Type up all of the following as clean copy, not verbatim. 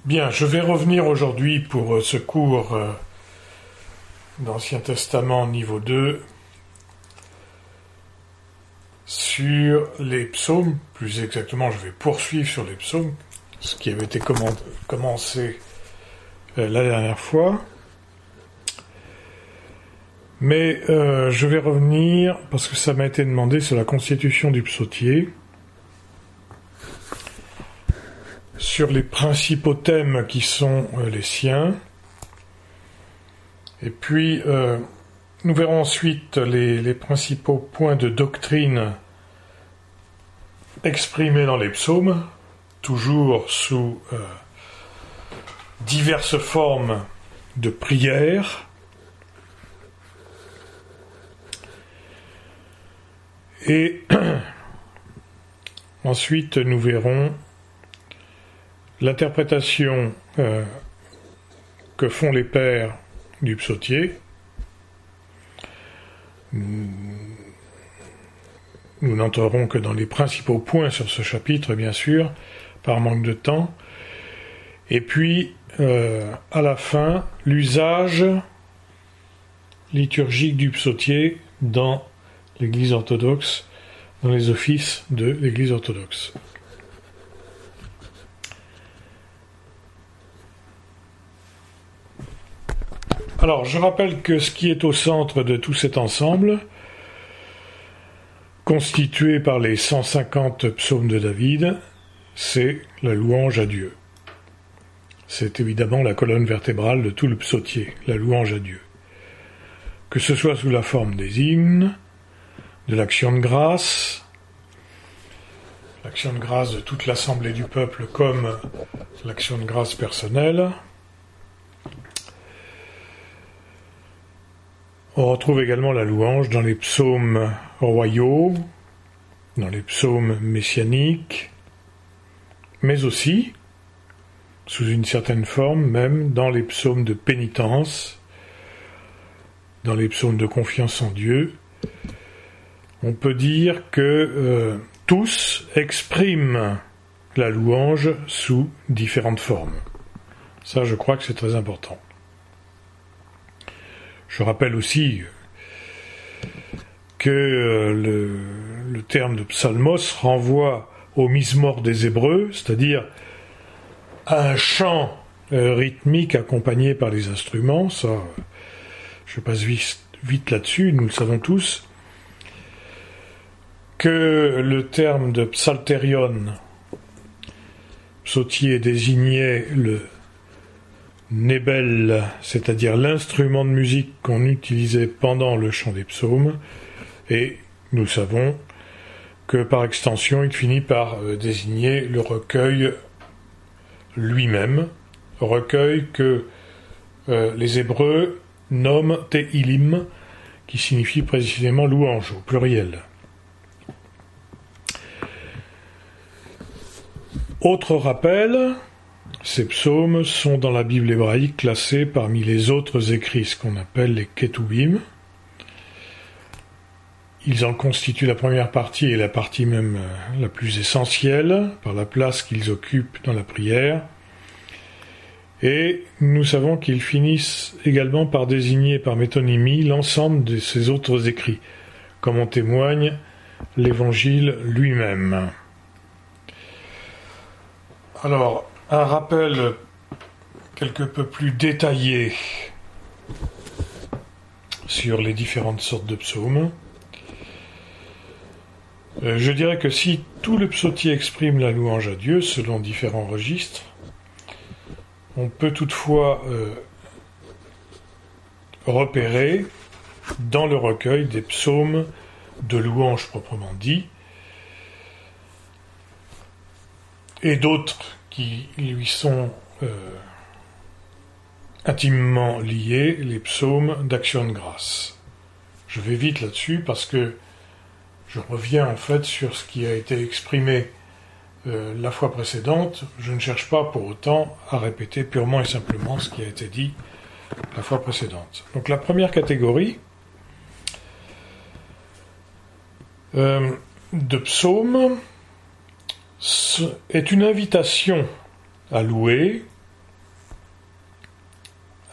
Bien, je vais revenir aujourd'hui pour ce cours d'Ancien Testament niveau 2 sur les psaumes. Plus exactement, je vais poursuivre sur les psaumes, ce qui avait été commencé la dernière fois. Mais je vais revenir, parce que ça m'a été demandé, sur la constitution du psautier, sur les principaux thèmes qui sont les siens, et puis nous verrons ensuite les principaux points de doctrine exprimés dans les psaumes, toujours sous diverses formes de prière. Et ensuite, nous verrons l'interprétation que font les pères du psautier. Nous n'entrerons que dans les principaux points sur ce chapitre, bien sûr, par manque de temps. Et puis, à la fin, l'usage liturgique du psautier dans l'Église orthodoxe, dans les offices de l'Église orthodoxe. Alors, je rappelle que ce qui est au centre de tout cet ensemble, constitué par les 150 psaumes de David, c'est la louange à Dieu. C'est évidemment la colonne vertébrale de tout le psautier, la louange à Dieu. Que ce soit sous la forme des hymnes, de l'action de grâce de toute l'assemblée du peuple comme l'action de grâce personnelle. On retrouve également la louange dans les psaumes royaux, dans les psaumes messianiques, mais aussi, sous une certaine forme, même dans les psaumes de pénitence, dans les psaumes de confiance en Dieu. On peut dire que tous expriment la louange sous différentes formes. Ça, je crois que c'est très important. Je rappelle aussi que le terme de psalmos renvoie au mismor des Hébreux, c'est-à-dire à un chant rythmique accompagné par les instruments. Ça, je passe vite là-dessus, nous le savons tous. Que le terme de psalterion, psautier, désignait le nebel, c'est-à-dire l'instrument de musique qu'on utilisait pendant le chant des psaumes, et nous savons que par extension il finit par désigner le recueil lui-même, recueil que les Hébreux nomment Tehilim, qui signifie précisément louange au pluriel. Autre rappel, ces psaumes sont dans la Bible hébraïque classés parmi les autres écrits, ce qu'on appelle les Ketuvim. Ils en constituent la première partie et la partie même la plus essentielle, par la place qu'ils occupent dans la prière. Et nous savons qu'ils finissent également par désigner par métonymie l'ensemble de ces autres écrits, comme en témoigne l'Évangile lui-même. Alors, un rappel quelque peu plus détaillé sur les différentes sortes de psaumes. Je dirais que si tout le psautier exprime la louange à Dieu selon différents registres, on peut toutefois repérer dans le recueil des psaumes de louange proprement dit, et d'autres qui lui sont intimement liés, les psaumes d'action de grâce. Je vais vite là-dessus parce que je reviens en fait sur ce qui a été exprimé la fois précédente. Je ne cherche pas pour autant à répéter purement et simplement ce qui a été dit la fois précédente. Donc la première catégorie de psaumes est une invitation à louer,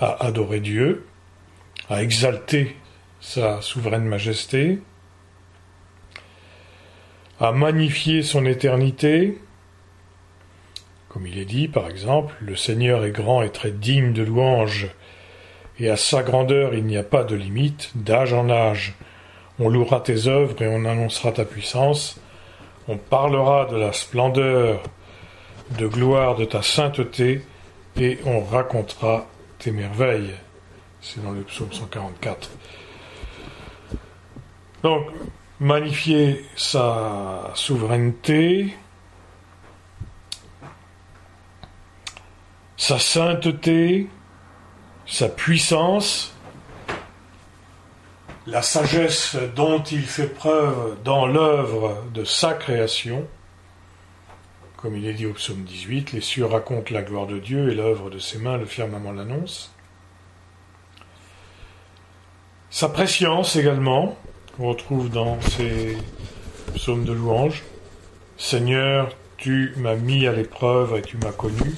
à adorer Dieu, à exalter sa souveraine majesté, à magnifier son éternité. Comme il est dit, par exemple, le Seigneur est grand et très digne de louange, et à sa grandeur il n'y a pas de limite, d'âge en âge. On louera tes œuvres et on annoncera ta puissance. On parlera de la splendeur, de gloire de ta sainteté, et on racontera tes merveilles. C'est dans le psaume 144. Donc, magnifier sa souveraineté, sa sainteté, sa puissance, la sagesse dont il fait preuve dans l'œuvre de sa création. Comme il est dit au psaume 18, les cieux racontent la gloire de Dieu et l'œuvre de ses mains, le firmament l'annonce. Sa prescience également, on retrouve dans ces psaumes de louange. Seigneur, tu m'as mis à l'épreuve et tu m'as connu.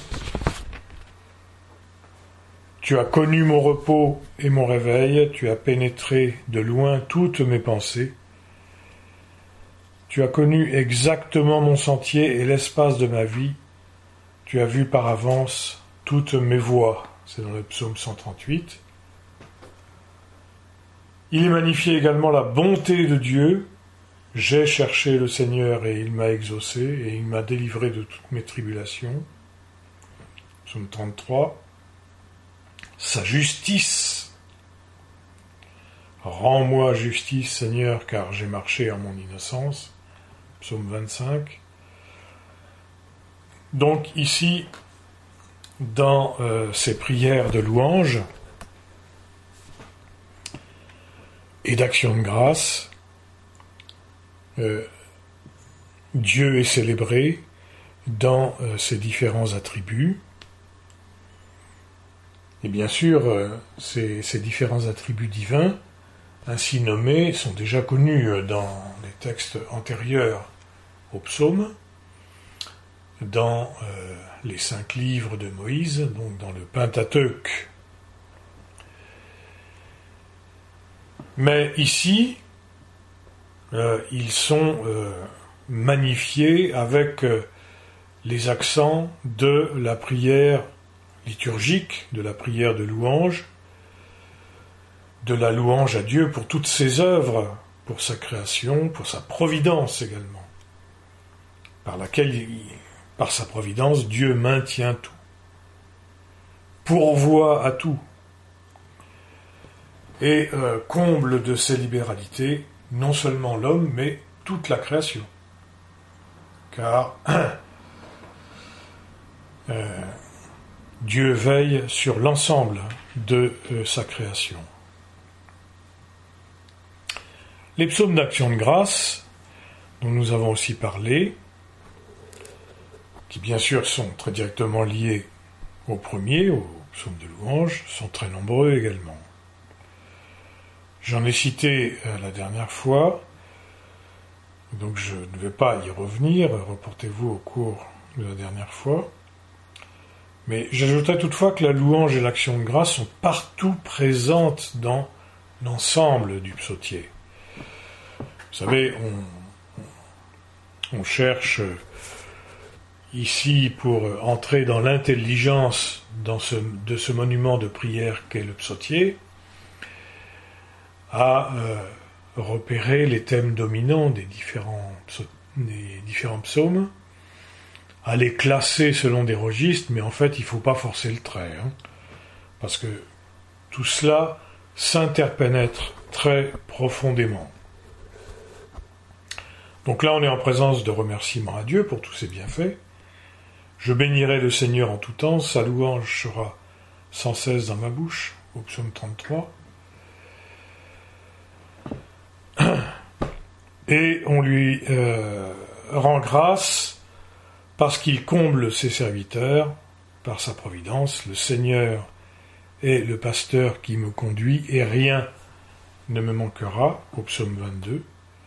Tu as connu mon repos et mon réveil, tu as pénétré de loin toutes mes pensées. Tu as connu exactement mon sentier et l'espace de ma vie. Tu as vu par avance toutes mes voies. C'est dans le psaume 138. Il est magnifié également la bonté de Dieu. J'ai cherché le Seigneur et il m'a exaucé et il m'a délivré de toutes mes tribulations. Psaume 33. Sa justice. Rends-moi justice, Seigneur, car j'ai marché en mon innocence. Psaume 25. Donc ici, dans ces prières de louange et d'action de grâce, Dieu est célébré dans ses différents attributs. Et bien sûr, ces différents attributs divins, ainsi nommés, sont déjà connus dans les textes antérieurs au psaume, dans les 5 livres de Moïse, donc dans le Pentateuque. Mais ici, ils sont magnifiés avec les accents de la prière liturgique, de la prière de louange, de la louange à Dieu pour toutes ses œuvres, pour sa création, pour sa providence également, par laquelle, par sa providence, Dieu maintient tout, pourvoit à tout, et comble de ses libéralités non seulement l'homme, mais toute la création. Car Dieu veille sur l'ensemble de sa création. Les psaumes d'action de grâce, dont nous avons aussi parlé, qui bien sûr sont très directement liés au premier, au psaume de louange, sont très nombreux également. J'en ai cité la dernière fois, donc je ne vais pas y revenir, reportez-vous au cours de la dernière fois. Mais j'ajouterais toutefois que la louange et l'action de grâce sont partout présentes dans l'ensemble du psautier. Vous savez, on cherche ici, pour entrer dans l'intelligence de ce monument de prière qu'est le psautier, à repérer les thèmes dominants des différents psaumes, à les classer selon des registres, mais en fait il ne faut pas forcer le trait, parce que tout cela s'interpénètre très profondément. Donc là on est en présence de remerciements à Dieu pour tous ses bienfaits. Je bénirai le Seigneur en tout temps, sa louange sera sans cesse dans ma bouche, au psaume 33. Et on lui rend grâce parce qu'il comble ses serviteurs par sa providence. Le Seigneur est le pasteur qui me conduit et rien ne me manquera, au psaume 22.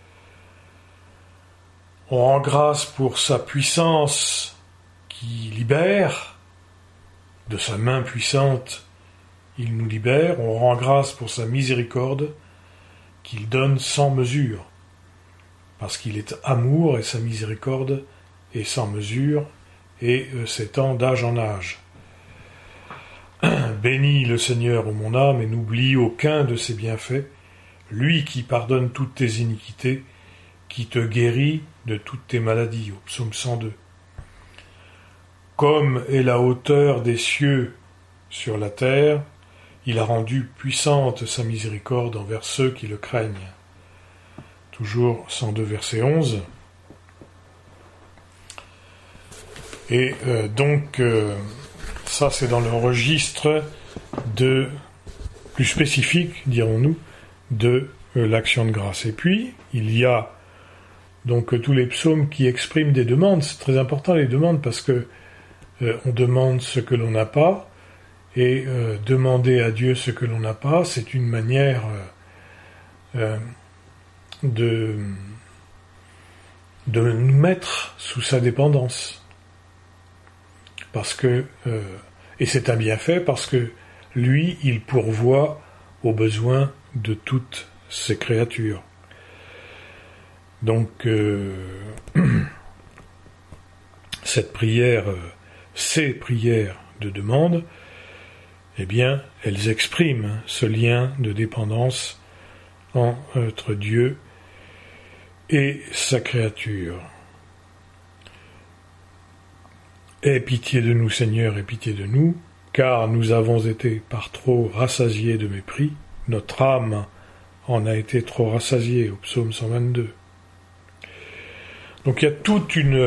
On rend grâce pour sa puissance qui libère, de sa main puissante, il nous libère, on rend grâce pour sa miséricorde qu'il donne sans mesure, parce qu'il est amour et sa miséricorde est sans mesure et s'étend d'âge en âge. Bénis le Seigneur, ô mon âme, et n'oublie aucun de ses bienfaits, lui qui pardonne toutes tes iniquités, qui te guérit de toutes tes maladies, au psaume 102. Comme est la hauteur des cieux sur la terre, il a rendu puissante sa miséricorde envers ceux qui le craignent. Toujours 102, verset 11. Et donc, ça c'est dans le registre plus spécifique, dirons-nous, de l'action de grâce. Et puis, il y a donc tous les psaumes qui expriment des demandes. C'est très important les demandes parce que on demande ce que l'on n'a pas, et demander à Dieu ce que l'on n'a pas, c'est une manière de nous mettre sous sa dépendance. Parce que, et c'est un bienfait, parce que lui, il pourvoit aux besoins de toutes ses créatures. Donc, cette prière, ces prières de demande, eh bien, elles expriment ce lien de dépendance entre Dieu et sa créature. Aie pitié de nous, Seigneur, aie pitié de nous, car nous avons été par trop rassasiés de mépris, notre âme en a été trop rassasiée, au psaume 122. Donc il y a tout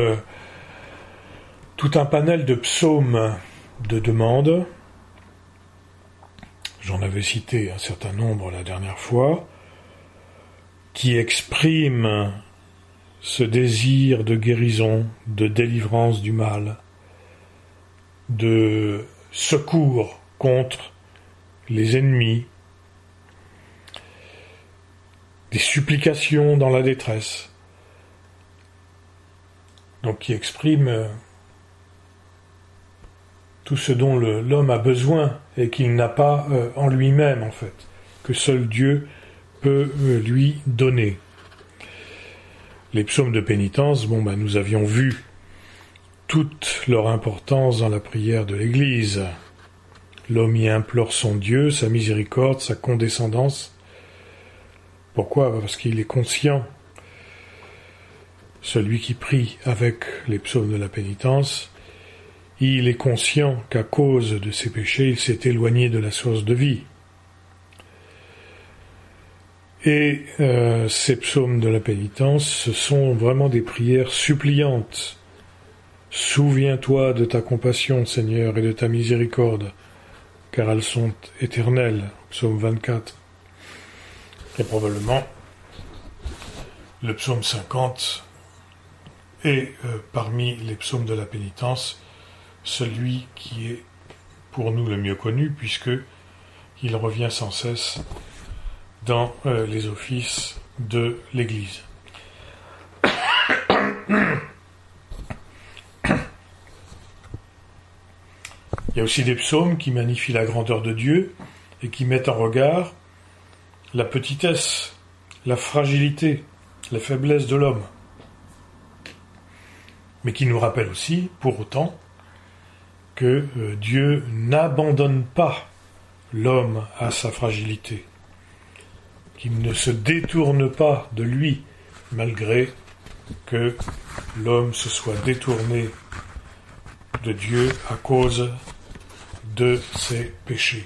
un panel de psaumes de demande. J'en avais cité un certain nombre la dernière fois, qui expriment ce désir de guérison, de délivrance du mal, de secours contre les ennemis, des supplications dans la détresse, donc qui expriment tout ce dont l'homme a besoin et qu'il n'a pas en lui-même, en fait, que seul Dieu peut lui donner. Les psaumes de pénitence, nous avions vu toute leur importance dans la prière de l'Église. L'homme y implore son Dieu, sa miséricorde, sa condescendance. Pourquoi ? Parce qu'il est conscient, celui qui prie avec les psaumes de la pénitence, il est conscient qu'à cause de ses péchés, il s'est éloigné de la source de vie. Et ces psaumes de la pénitence, ce sont vraiment des prières suppliantes. Souviens-toi de ta compassion, Seigneur, et de ta miséricorde, car elles sont éternelles. Psaume 24. Et probablement, le psaume 50 est parmi les psaumes de la pénitence celui qui est pour nous le mieux connu, puisque il revient sans cesse dans les offices de l'Église. Il y a aussi des psaumes qui magnifient la grandeur de Dieu et qui mettent en regard la petitesse, la fragilité, la faiblesse de l'homme, mais qui nous rappellent aussi, pour autant, que Dieu n'abandonne pas l'homme à sa fragilité, qu'il ne se détourne pas de lui, malgré que l'homme se soit détourné de Dieu à cause de ses péchés.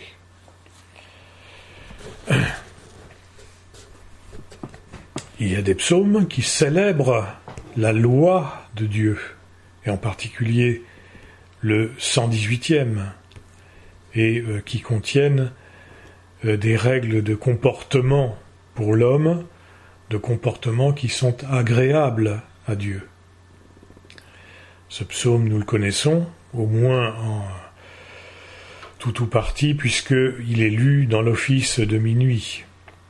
Il y a des psaumes qui célèbrent la loi de Dieu, et en particulier le 118e, et qui contiennent des règles de comportement pour l'homme, de comportements qui sont agréables à Dieu. Ce psaume, nous le connaissons, au moins en tout ou partie, puisqu'il est lu dans l'office de minuit.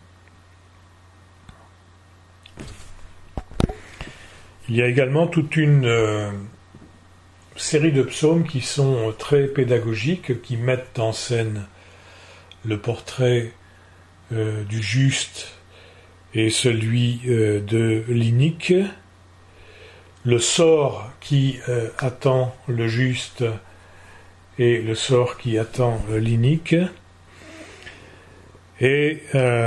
Il y a également toute une série de psaumes qui sont très pédagogiques, qui mettent en scène le portrait du juste et celui de l'inique, le sort qui attend le juste et le sort qui attend l'inique. Et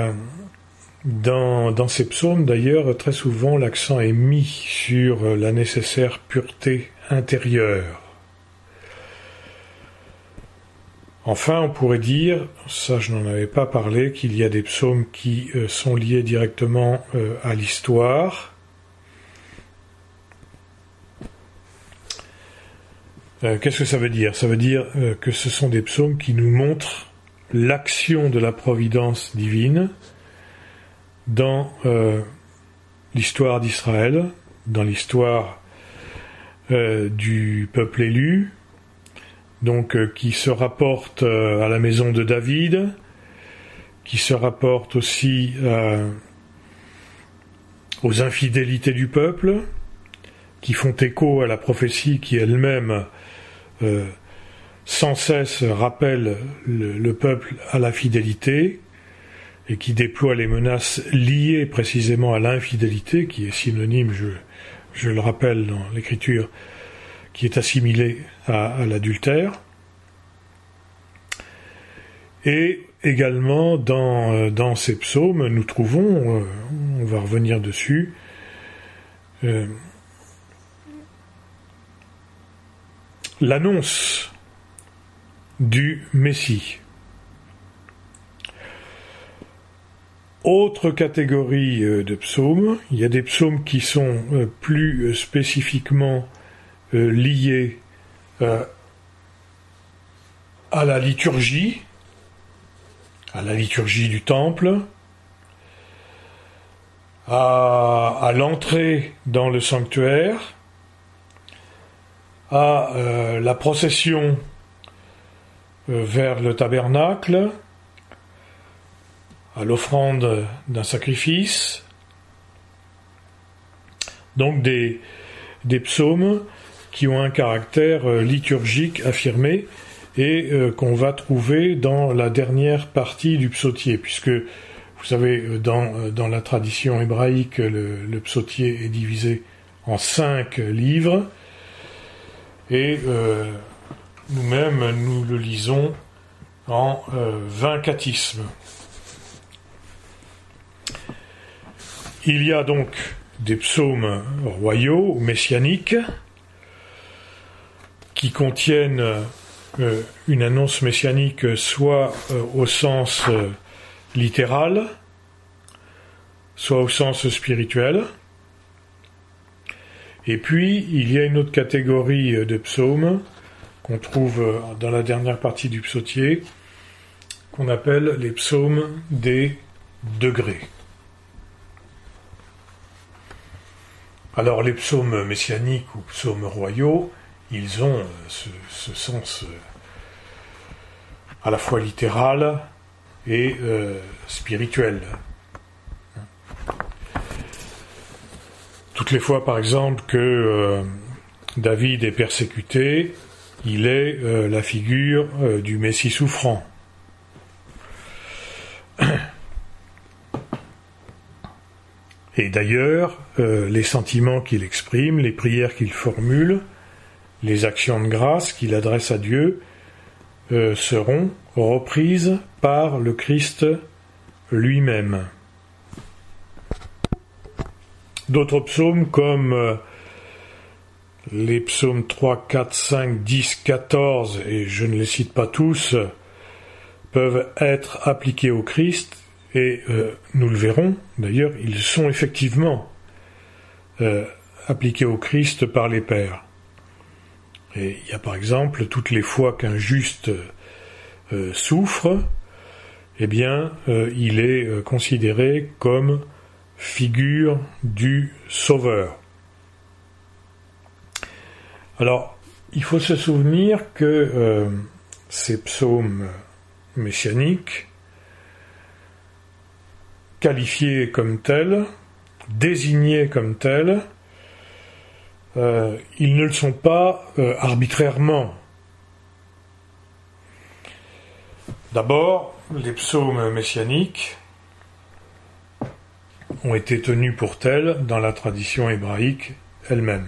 dans ces psaumes, d'ailleurs, très souvent, l'accent est mis sur la nécessaire pureté intérieure. Enfin, on pourrait dire, ça je n'en avais pas parlé, qu'il y a des psaumes qui sont liés directement à l'histoire. Qu'est-ce que ça veut dire ? Ça veut dire que ce sont des psaumes qui nous montrent l'action de la providence divine dans l'histoire d'Israël, dans l'histoire du peuple élu, donc qui se rapporte à la maison de David, qui se rapporte aussi aux infidélités du peuple, qui font écho à la prophétie qui elle-même sans cesse rappelle le peuple à la fidélité et qui déploie les menaces liées précisément à l'infidélité, qui est synonyme, je le rappelle dans l'écriture, qui est assimilée à l'adultère. Et également dans ces psaumes, nous trouvons, on va revenir dessus, l'annonce du Messie. Autre catégorie de psaumes, il y a des psaumes qui sont plus spécifiquement liés à la liturgie du temple, à l'entrée dans le sanctuaire, à la procession vers le tabernacle, à l'offrande d'un sacrifice. Donc des psaumes qui ont un caractère liturgique affirmé et qu'on va trouver dans la dernière partie du psautier, puisque vous savez, dans la tradition hébraïque, le psautier est divisé en 5 livres, et nous-mêmes, nous le lisons en 20 catismes. Il y a donc des psaumes royaux ou messianiques qui contiennent une annonce messianique soit au sens littéral, soit au sens spirituel. Et puis, il y a une autre catégorie de psaumes qu'on trouve dans la dernière partie du psautier, qu'on appelle les psaumes des degrés. Alors, les psaumes messianiques ou psaumes royaux, ils ont ce sens à la fois littéral et spirituel. Toutes les fois, par exemple, que David est persécuté, il est la figure du Messie souffrant. Et d'ailleurs, les sentiments qu'il exprime, les prières qu'il formule, les actions de grâce qu'il adresse à Dieu seront reprises par le Christ lui-même. D'autres psaumes comme les psaumes 3, 4, 5, 10, 14, et je ne les cite pas tous, peuvent être appliqués au Christ, et nous le verrons, d'ailleurs, ils sont effectivement appliqués au Christ par les pères. Et il y a par exemple, toutes les fois qu'un juste souffre, eh bien, il est considéré comme figure du Sauveur. Alors, il faut se souvenir que ces psaumes messianiques, qualifiés comme tels, désignés comme tels, ils ne le sont pas arbitrairement. D'abord, les psaumes messianiques ont été tenus pour tels dans la tradition hébraïque elle-même.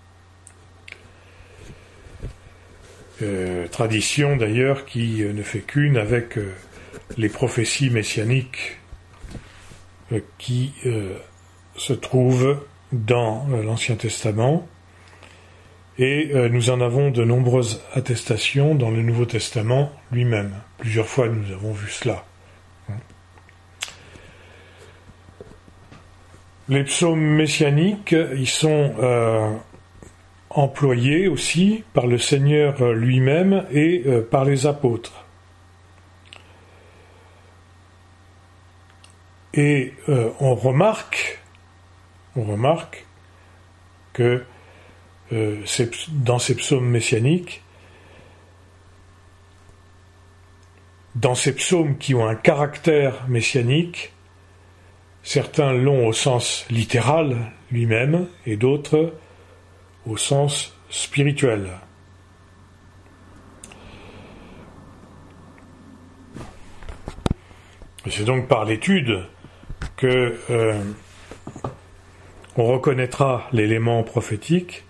Tradition d'ailleurs qui ne fait qu'une avec les prophéties messianiques qui se trouvent dans l'Ancien Testament, et nous en avons de nombreuses attestations dans le Nouveau Testament lui-même. Plusieurs fois nous avons vu cela. Les psaumes messianiques, ils sont employés aussi par le Seigneur lui-même et par les apôtres. Et on remarque que dans ces psaumes messianiques, dans ces psaumes qui ont un caractère messianique, certains l'ont au sens littéral lui-même et d'autres au sens spirituel. C'est donc par l'étude que on reconnaîtra l'élément prophétique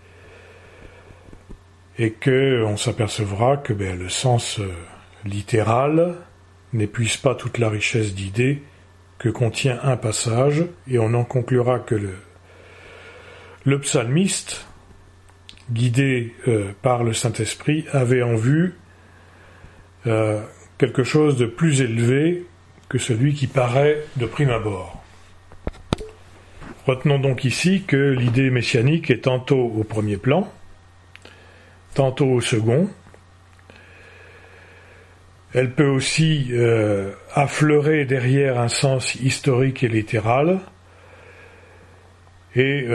et que on s'apercevra que le sens littéral n'épuise pas toute la richesse d'idées que contient un passage, et on en conclura que le psalmiste, guidé par le Saint-Esprit, avait en vue quelque chose de plus élevé que celui qui paraît de prime abord. Retenons donc ici que l'idée messianique est tantôt au premier plan, tantôt au second. Elle peut aussi affleurer derrière un sens historique et littéral, et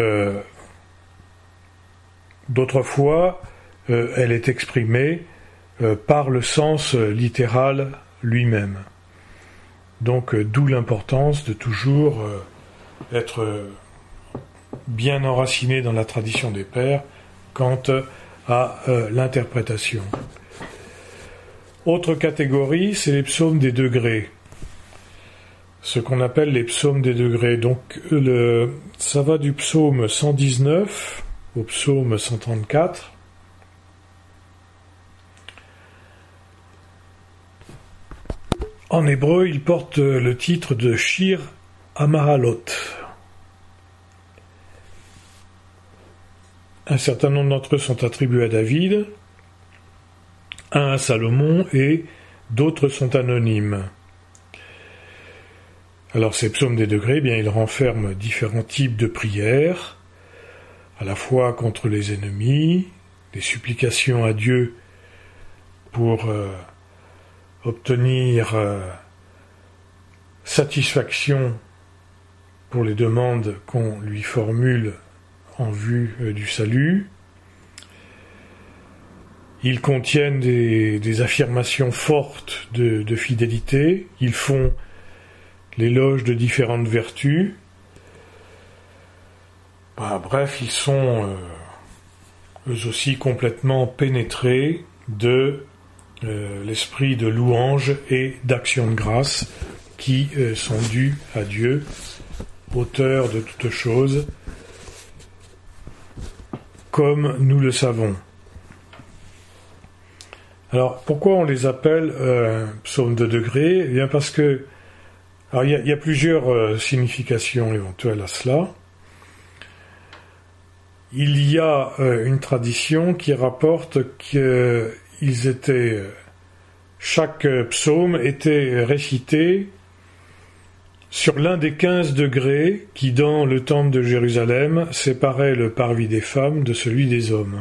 d'autres fois, elle est exprimée par le sens littéral lui-même. Donc, d'où l'importance de toujours être bien enraciné dans la tradition des pères quant à l'interprétation. Autre catégorie, c'est les psaumes des degrés. Ce qu'on appelle les psaumes des degrés. Donc, ça va du psaume 119 au psaume 134. En hébreu, il porte le titre de Shir Amahalot. Un certain nombre d'entre eux sont attribués à David, un à Salomon, et d'autres sont anonymes. Alors ces psaumes des degrés, ils renferment différents types de prières, à la fois contre les ennemis, des supplications à Dieu pour obtenir satisfaction pour les demandes qu'on lui formule en vue du salut. Ils contiennent des affirmations fortes de fidélité. Ils font l'éloge de différentes vertus. Bref, ils sont eux aussi complètement pénétrés de l'esprit de louange et d'action de grâce qui sont dus à Dieu, auteur de toutes choses, comme nous le savons. Alors, pourquoi on les appelle psaumes de degrés ? Eh bien parce que, alors il y a plusieurs significations éventuelles à cela. Il y a une tradition qui rapporte chaque psaume était récité sur l'un des 15 degrés qui, dans le temple de Jérusalem, séparait le parvis des femmes de celui des hommes.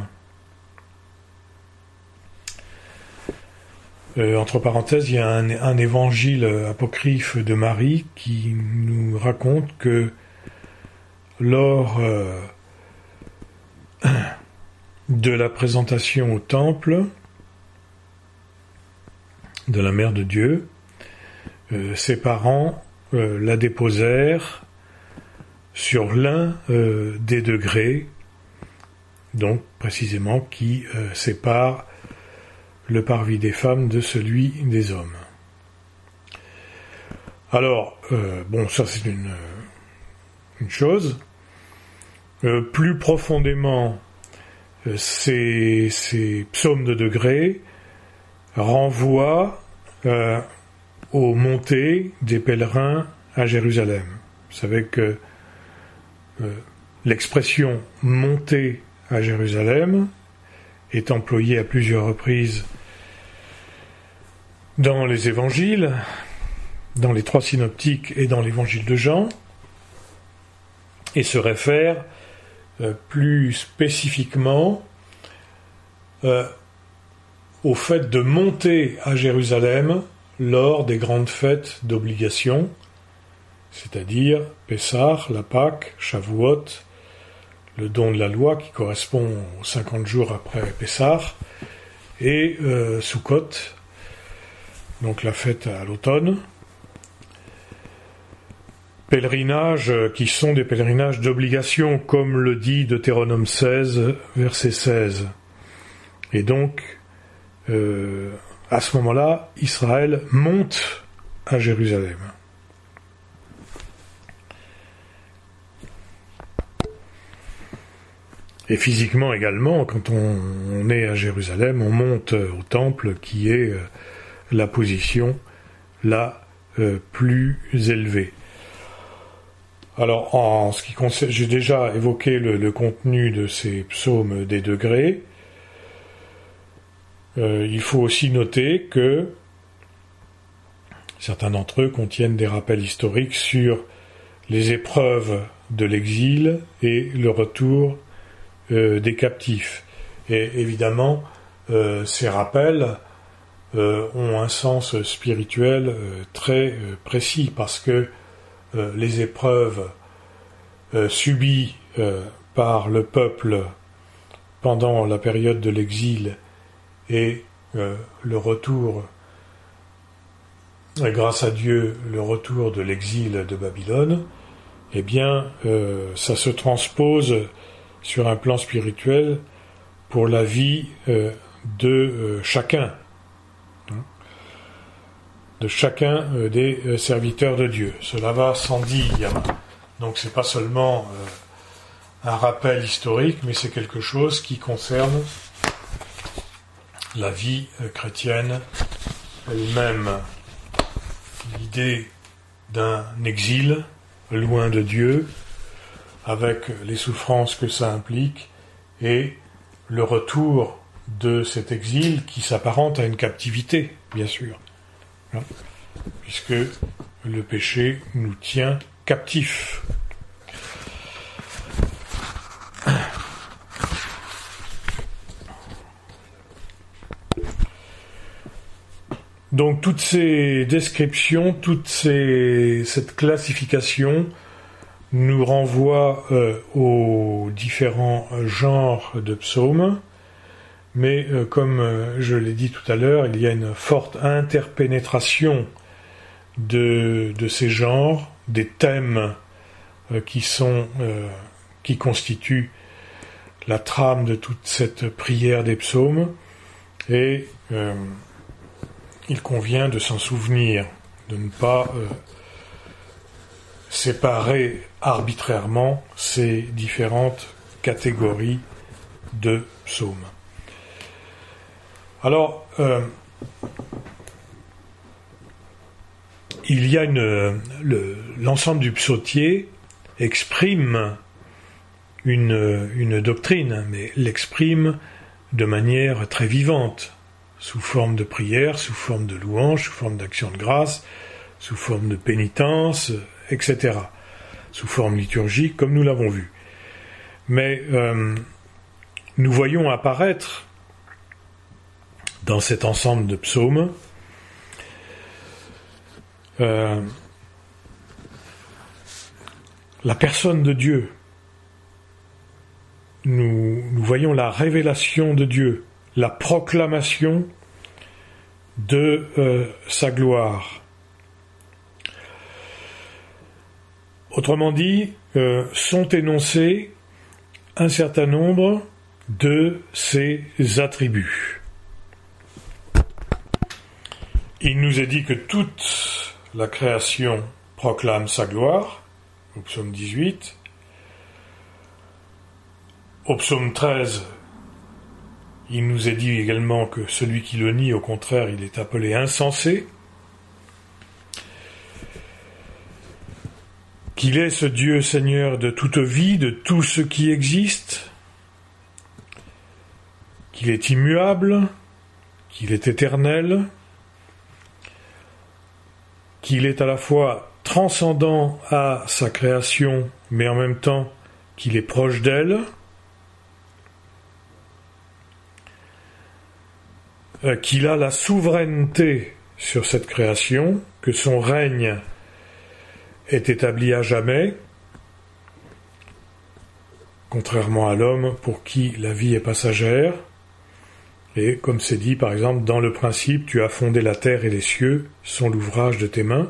Entre parenthèses, il y a un évangile apocryphe de Marie qui nous raconte que lors de la présentation au temple de la Mère de Dieu, ses parents la déposèrent sur l'un des degrés, donc précisément qui sépare le parvis des femmes de celui des hommes. Alors, ça c'est une chose. Plus profondément, ces psaumes de degrés renvoient aux montées des pèlerins à Jérusalem. Vous savez que l'expression « monter à Jérusalem » est employée à plusieurs reprises dans les évangiles, dans les 3 synoptiques et dans l'évangile de Jean, et se réfère plus spécifiquement au fait de monter à Jérusalem lors des grandes fêtes d'obligation, c'est-à-dire Pessah, la Pâque, Shavuot, le don de la loi qui correspond aux 50 jours après Pessah, et Sukkot, donc la fête à l'automne. Pèlerinages qui sont des pèlerinages d'obligation, comme le dit Deutéronome 16, verset 16. Et donc, à ce moment-là, Israël monte à Jérusalem. Et physiquement également, quand on est à Jérusalem, on monte au temple qui est la position la plus élevée. Alors, en ce qui concerne, j'ai déjà évoqué le contenu de ces psaumes des degrés. Il faut aussi noter que certains d'entre eux contiennent des rappels historiques sur les épreuves de l'exil et le retour des captifs. Et évidemment, ces rappels ont un sens spirituel très précis, parce que les épreuves subies par le peuple pendant la période de l'exil et le retour, grâce à Dieu, le retour de l'exil de Babylone, eh bien, ça se transpose sur un plan spirituel pour la vie de chacun, des serviteurs de Dieu. Cela va sans dire. Donc c'est pas seulement un rappel historique, mais c'est quelque chose qui concerne la vie chrétienne elle-même. L'idée d'un exil loin de Dieu, avec les souffrances que ça implique, et le retour de cet exil qui s'apparente à une captivité, bien sûr, puisque le péché nous tient captifs. Donc toutes ces descriptions, cette classification nous renvoie aux différents genres de psaumes, mais comme je l'ai dit tout à l'heure, il y a une forte interpénétration de ces genres, des thèmes qui constituent la trame de toute cette prière des psaumes, et il convient de s'en souvenir, de ne pas séparer arbitrairement ces différentes catégories de psaumes. Alors, il y a l'ensemble du psautier exprime une doctrine, mais l'exprime de manière très vivante, sous forme de prière, sous forme de louange, sous forme d'action de grâce, sous forme de pénitence, etc., sous forme liturgique, comme nous l'avons vu. Mais nous voyons apparaître dans cet ensemble de psaumes la personne de Dieu. Nous voyons la révélation de Dieu, la proclamation de sa gloire. Autrement dit, sont énoncés un certain nombre de ses attributs. Il nous est dit que toute la création proclame sa gloire, au psaume 18. Au psaume 13, il nous est dit également que celui qui le nie, au contraire, il est appelé insensé. Qu'il est ce Dieu Seigneur de toute vie, de tout ce qui existe, qu'il est immuable, qu'il est éternel, qu'il est à la fois transcendant à sa création, mais en même temps qu'il est proche d'elle, qu'il a la souveraineté sur cette création, que son règne est établi à jamais, contrairement à l'homme pour qui la vie est passagère. Et comme c'est dit, par exemple, dans le principe, tu as fondé la terre et les cieux, sont l'ouvrage de tes mains.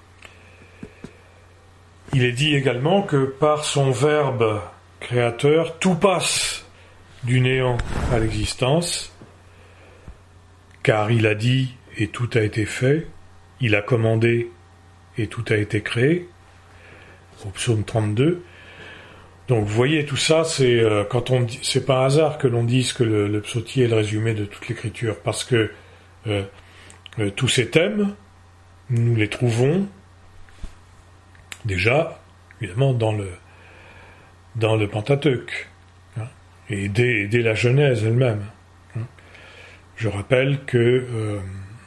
Il est dit également que par son verbe créateur, tout passe du néant à l'existence, car il a dit et tout a été fait, il a commandé et tout a été créé, au psaume 32. Donc vous voyez, tout ça, c'est c'est pas un hasard que l'on dise que le psautier est le résumé de toute l'écriture, parce que tous ces thèmes, nous les trouvons déjà, évidemment, dans le Pentateuque, hein, et dès la Genèse elle-même. Hein. Je rappelle que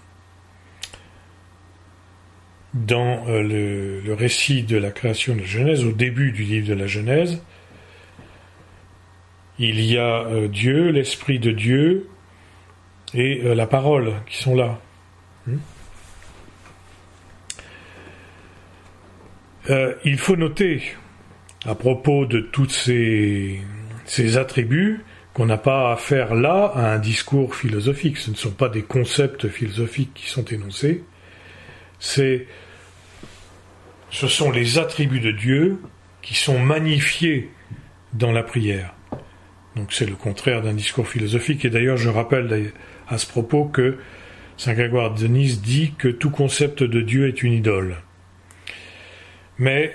dans le récit de la création de la Genèse, au début du livre de la Genèse, il y a Dieu, l'Esprit de Dieu et la parole qui sont là. Il faut noter, à propos de tous ces attributs, qu'on n'a pas affaire là à un discours philosophique. Ce ne sont pas des concepts philosophiques qui sont énoncés. Ce sont les attributs de Dieu qui sont magnifiés dans la prière. Donc c'est le contraire d'un discours philosophique. Et d'ailleurs, je rappelle à ce propos que saint Grégoire de Nysse dit que tout concept de Dieu est une idole. Mais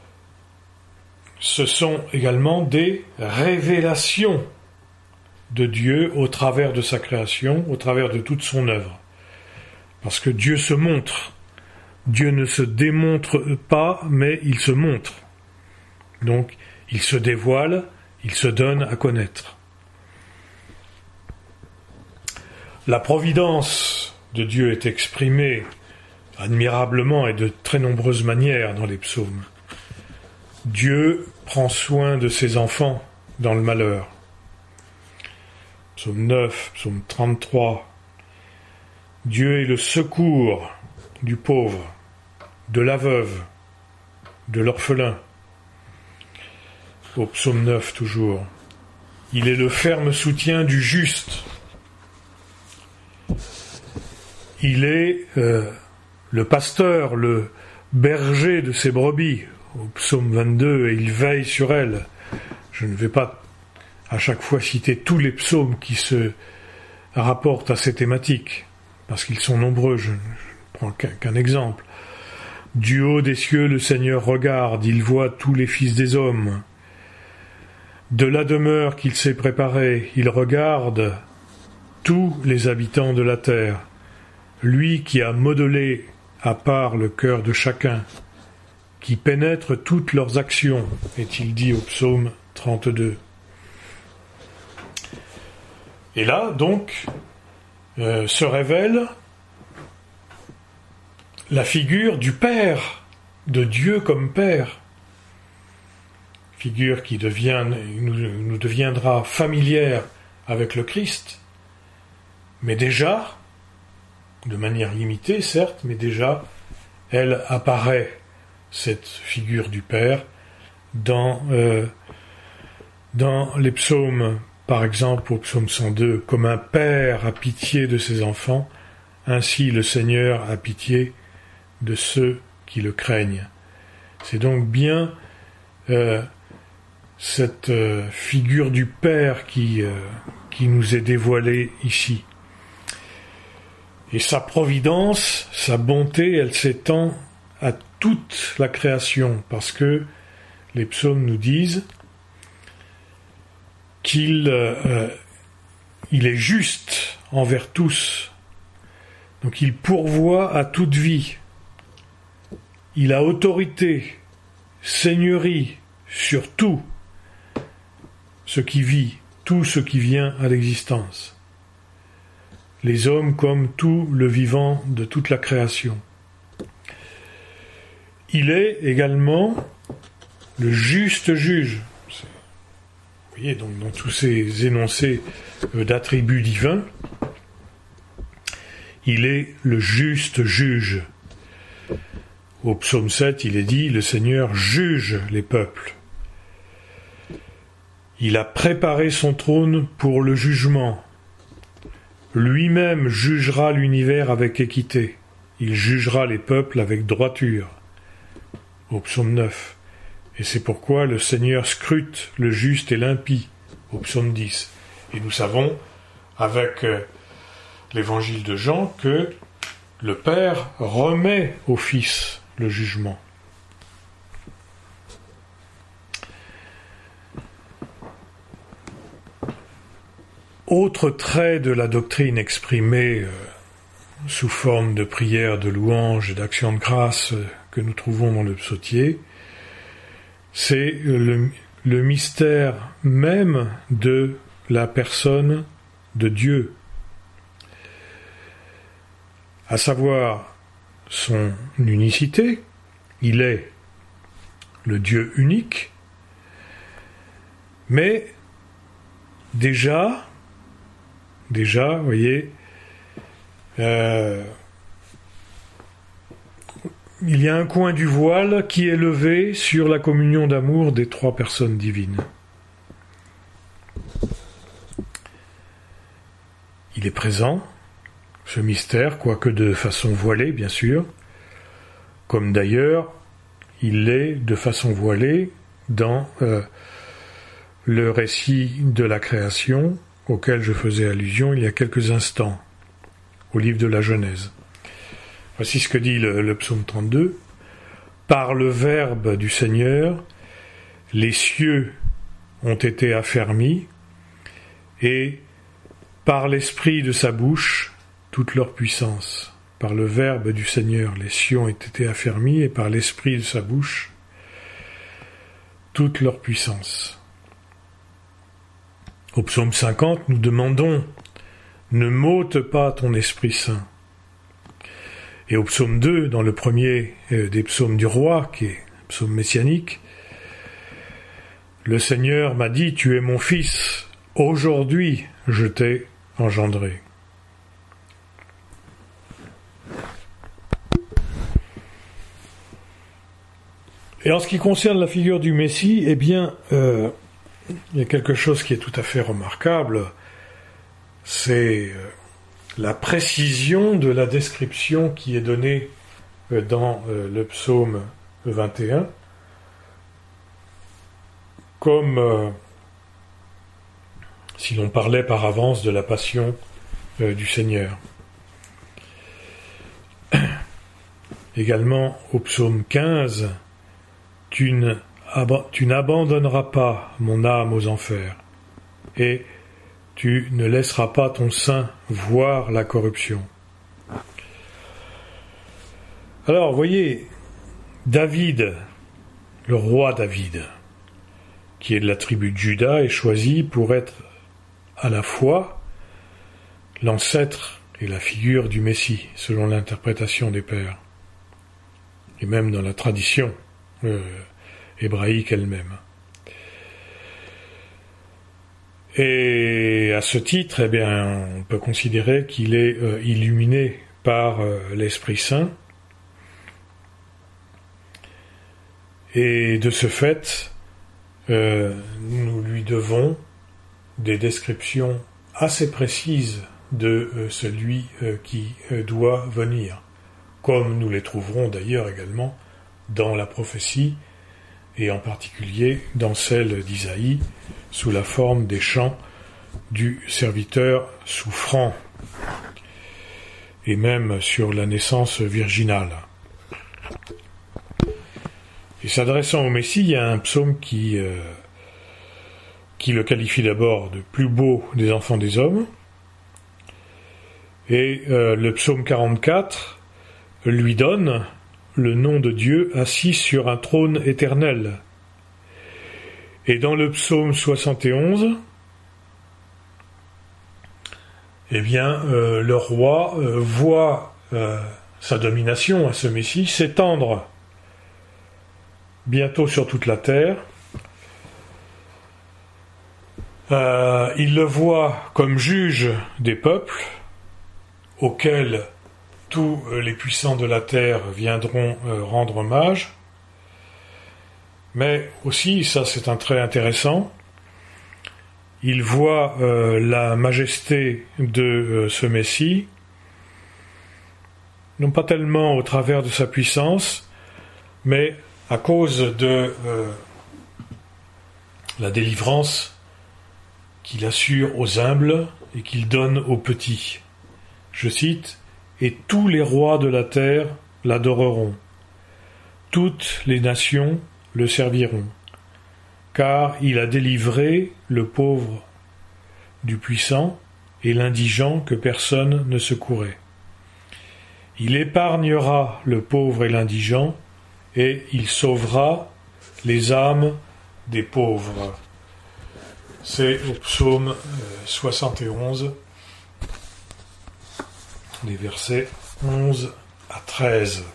ce sont également des révélations de Dieu au travers de sa création, au travers de toute son œuvre. Parce que Dieu se montre. Dieu ne se démontre pas, mais il se montre. Donc, il se dévoile, il se donne à connaître. La providence de Dieu est exprimée admirablement et de très nombreuses manières dans les psaumes. Dieu prend soin de ses enfants dans le malheur. Psaume 9, psaume 33. Dieu est le secours du pauvre, de la veuve, de l'orphelin. Au psaume 9 toujours. Il est le ferme soutien du juste. Il est le pasteur, le berger de ses brebis. Au psaume 22, et il veille sur elles. Je ne vais pas à chaque fois citer tous les psaumes qui se rapportent à ces thématiques, parce qu'ils sont nombreux, je ne prends qu'un exemple. Du haut des cieux, le Seigneur regarde, il voit tous les fils des hommes. De la demeure qu'il s'est préparée, il regarde tous les habitants de la terre. Lui qui a modelé à part le cœur de chacun, qui pénètre toutes leurs actions, est-il dit au psaume 32. Et là, donc, se révèle la figure du Père, de Dieu comme Père. Figure qui nous deviendra familière avec le Christ, mais déjà, de manière limitée certes, mais déjà, elle apparaît, cette figure du Père, dans les psaumes, par exemple au psaume 102, comme un père a pitié de ses enfants, ainsi le Seigneur a pitié de ceux qui le craignent. C'est donc bien cette figure du Père qui nous est dévoilée ici. Et sa providence, sa bonté, elle s'étend à toute la création, parce que les psaumes nous disent qu'il est juste envers tous. Donc il pourvoit à toute vie. Il a autorité, seigneurie sur tout ce qui vit, tout ce qui vient à l'existence. Les hommes comme tout le vivant de toute la création. Il est également le juste juge. Vous voyez, donc dans tous ces énoncés d'attributs divins, il est le juste juge. Au psaume 7, il est dit, le Seigneur juge les peuples. Il a préparé son trône pour le jugement. Lui-même jugera l'univers avec équité. Il jugera les peuples avec droiture. Au psaume 9. Et c'est pourquoi le Seigneur scrute le juste et l'impie. Au psaume 10. Et nous savons, avec l'évangile de Jean, que le Père remet au Fils le jugement. Autre trait de la doctrine exprimée sous forme de prière, de louange et d'action de grâce que nous trouvons dans le psautier, c'est le mystère même de la personne de Dieu, à savoir son unicité. Il est le Dieu unique, mais déjà, vous voyez, il y a un coin du voile qui est levé sur la communion d'amour des trois personnes divines. Il est présent, ce mystère, quoique de façon voilée, bien sûr, comme d'ailleurs il l'est de façon voilée dans le récit de la création, auquel je faisais allusion il y a quelques instants, au livre de la Genèse. Voici ce que dit le psaume 32. « Par le verbe du Seigneur, les cieux ont été affermis, et par l'esprit de sa bouche, toute leur puissance. » Par le verbe du Seigneur, les cieux ont été affermis, et par l'esprit de sa bouche, toute leur puissance. Au psaume 50, nous demandons « Ne m'ôte pas ton Esprit Saint ». Et au psaume 2, dans le premier des psaumes du roi, qui est un psaume messianique, le Seigneur m'a dit « Tu es mon fils, aujourd'hui je t'ai engendré ». Et en ce qui concerne la figure du Messie, eh bien, il y a quelque chose qui est tout à fait remarquable, c'est la précision de la description qui est donnée dans le psaume 21, comme si l'on parlait par avance de la passion du Seigneur. Également au psaume 15, tu n'abandonneras pas mon âme aux enfers, et tu ne laisseras pas ton sein voir la corruption. Alors, voyez, David, le roi David, qui est de la tribu de Juda, est choisi pour être à la fois l'ancêtre et la figure du Messie, selon l'interprétation des pères, et même dans la tradition hébraïque elle-même. Et à ce titre, eh bien, on peut considérer qu'il est illuminé par l'Esprit Saint, et de ce fait, nous lui devons des descriptions assez précises de celui qui doit venir, comme nous les trouverons d'ailleurs également dans la prophétie, et en particulier dans celle d'Isaïe, sous la forme des chants du serviteur souffrant. et même sur la naissance virginale. Et s'adressant au Messie, il y a un psaume qui le qualifie d'abord de plus beau des enfants des hommes, et le psaume 44 lui donne le nom de Dieu assis sur un trône éternel. Et dans le psaume 71, eh bien, le roi voit sa domination à ce Messie s'étendre bientôt sur toute la terre. Il le voit comme juge des peuples, auxquels tous les puissants de la terre viendront rendre hommage. Mais aussi, ça c'est un trait intéressant, il voit la majesté de ce Messie, non pas tellement au travers de sa puissance, mais à cause de la délivrance qu'il assure aux humbles et qu'il donne aux petits. Je cite, « Et tous les rois de la terre l'adoreront, toutes les nations le serviront, car il a délivré le pauvre du puissant et l'indigent que personne ne secourait. Il épargnera le pauvre et l'indigent, et il sauvera les âmes des pauvres. » C'est au psaume 71, les versets 11 à 13.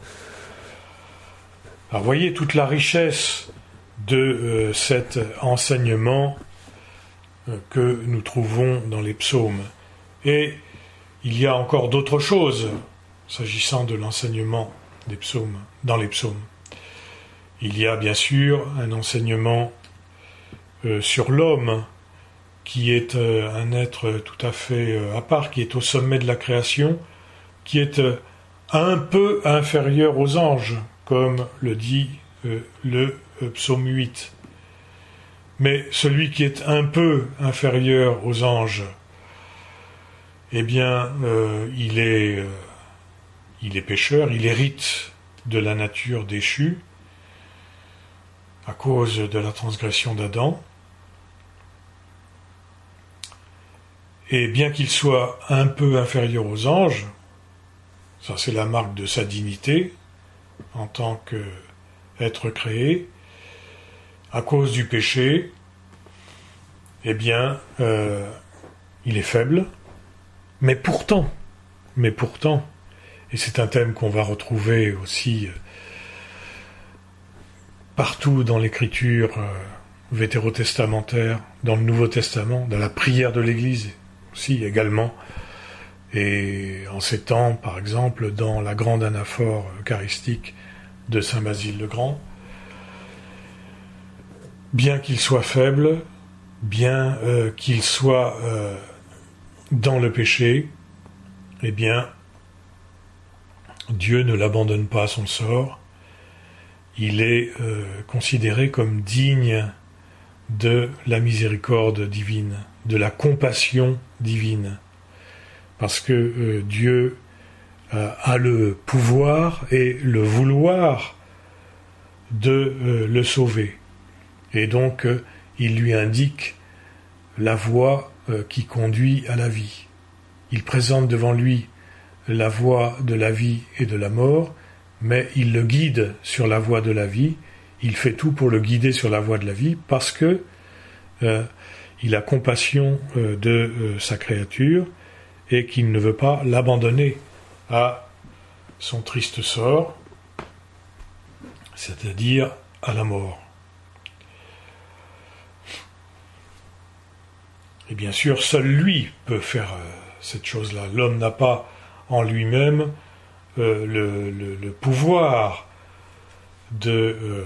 Alors voyez toute la richesse de cet enseignement que nous trouvons dans les psaumes. Et il y a encore d'autres choses s'agissant de l'enseignement des psaumes, dans les psaumes. Il y a bien sûr un enseignement sur l'homme, qui est un être tout à fait à part, qui est au sommet de la création, qui est un peu inférieur aux anges, comme le dit le psaume 8. Mais celui qui est un peu inférieur aux anges, eh bien, il est pécheur, il hérite de la nature déchue à cause de la transgression d'Adam. Et bien qu'il soit un peu inférieur aux anges, ça c'est la marque de sa dignité en tant qu'être créé, à cause du péché, eh bien, il est faible, mais pourtant, et c'est un thème qu'on va retrouver aussi partout dans l'écriture vétérotestamentaire, dans le Nouveau Testament, dans la prière de l'Église aussi également, et en ces temps, par exemple, dans la grande anaphore eucharistique de Saint Basile le Grand. Bien qu'il soit faible, bien qu'il soit dans le péché, eh bien, Dieu ne l'abandonne pas à son sort. Il est considéré comme digne de la miséricorde divine, de la compassion divine, parce que Dieu a le pouvoir et le vouloir de le sauver. Et donc, il lui indique la voie qui conduit à la vie. Il présente devant lui la voie de la vie et de la mort, mais il le guide sur la voie de la vie. Il fait tout pour le guider sur la voie de la vie parce que il a compassion de sa créature et qu'il ne veut pas l'abandonner à son triste sort, c'est-à-dire à la mort. Et bien sûr, seul lui peut faire cette chose-là. L'homme n'a pas en lui-même le pouvoir de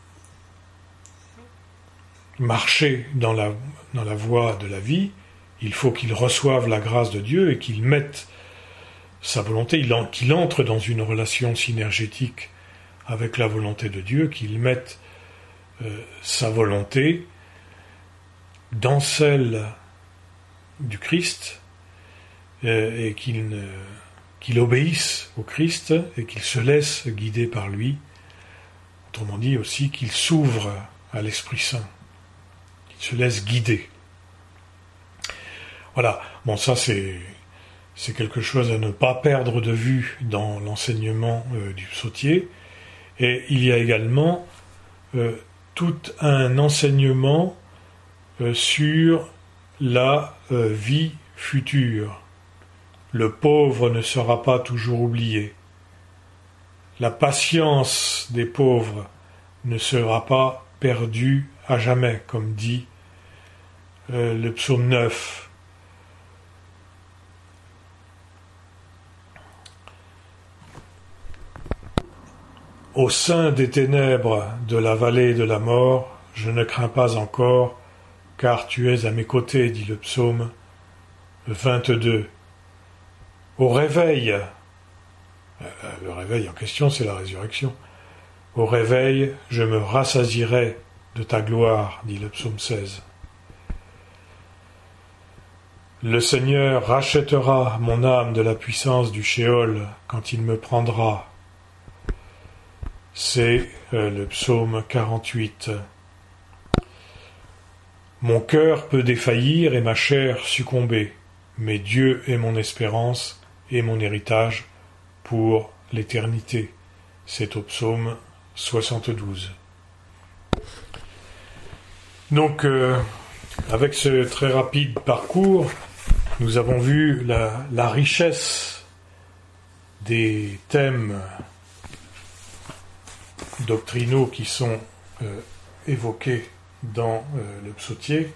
marcher dans la voie de la vie. Il faut qu'il reçoive la grâce de Dieu et qu'il mette sa volonté, qu'il entre dans une relation synergétique avec la volonté de Dieu, qu'il mette sa volonté dans celle du Christ et qu'il qu'il obéisse au Christ et qu'il se laisse guider par lui. Autrement dit aussi qu'il s'ouvre à l'Esprit Saint, qu'il se laisse guider. Voilà, bon ça c'est quelque chose à ne pas perdre de vue dans l'enseignement du psautier. Et il y a également tout un enseignement sur la vie future. Le pauvre ne sera pas toujours oublié. La patience des pauvres ne sera pas perdue à jamais, comme dit le psaume 9. Au sein des ténèbres de la vallée de la mort, je ne crains pas encore, car tu es à mes côtés, dit le psaume 22. Au réveil, le réveil en question, c'est la résurrection. Au réveil, je me rassasierai de ta gloire, dit le psaume 16. Le Seigneur rachètera mon âme de la puissance du Sheol quand il me prendra. C'est le psaume 48. Mon cœur peut défaillir et ma chair succomber, mais Dieu est mon espérance et mon héritage pour l'éternité. C'est au psaume 72. Donc, avec ce très rapide parcours, nous avons vu la richesse des thèmes doctrinaux qui sont évoqués dans le psautier,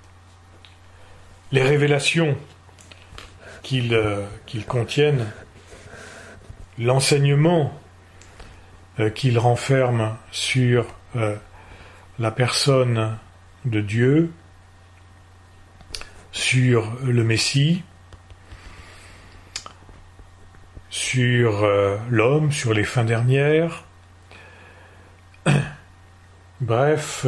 les révélations qu'ils contiennent, l'enseignement qu'ils renferment sur la personne de Dieu, sur le Messie, sur l'homme, sur les fins dernières. Bref,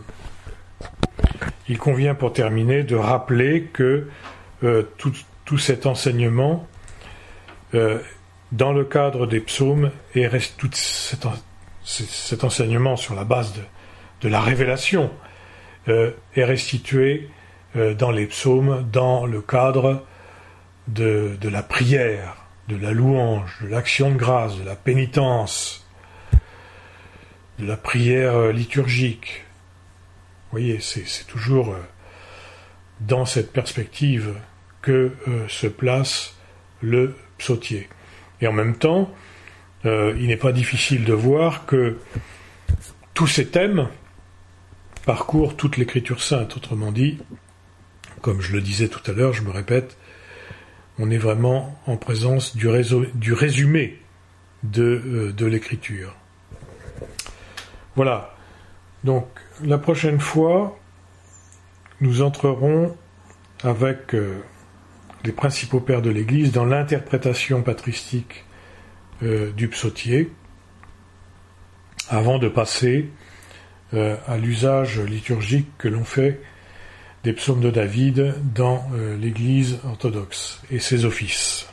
il convient pour terminer de rappeler que tout cet enseignement, dans le cadre des psaumes, et reste tout cet enseignement sur la base de la révélation, est restitué dans les psaumes, dans le cadre de la prière, de la louange, de l'action de grâce, de la pénitence, de la prière liturgique. Vous voyez, c'est toujours dans cette perspective que se place le psautier. Et en même temps, il n'est pas difficile de voir que tous ces thèmes parcourent toute l'Écriture sainte. Autrement dit, comme je le disais tout à l'heure, je me répète, on est vraiment en présence du résumé de l'Écriture. Voilà. Donc, la prochaine fois, nous entrerons avec les principaux pères de l'Église dans l'interprétation patristique du psautier, avant de passer à l'usage liturgique que l'on fait des psaumes de David dans l'Église orthodoxe et ses offices.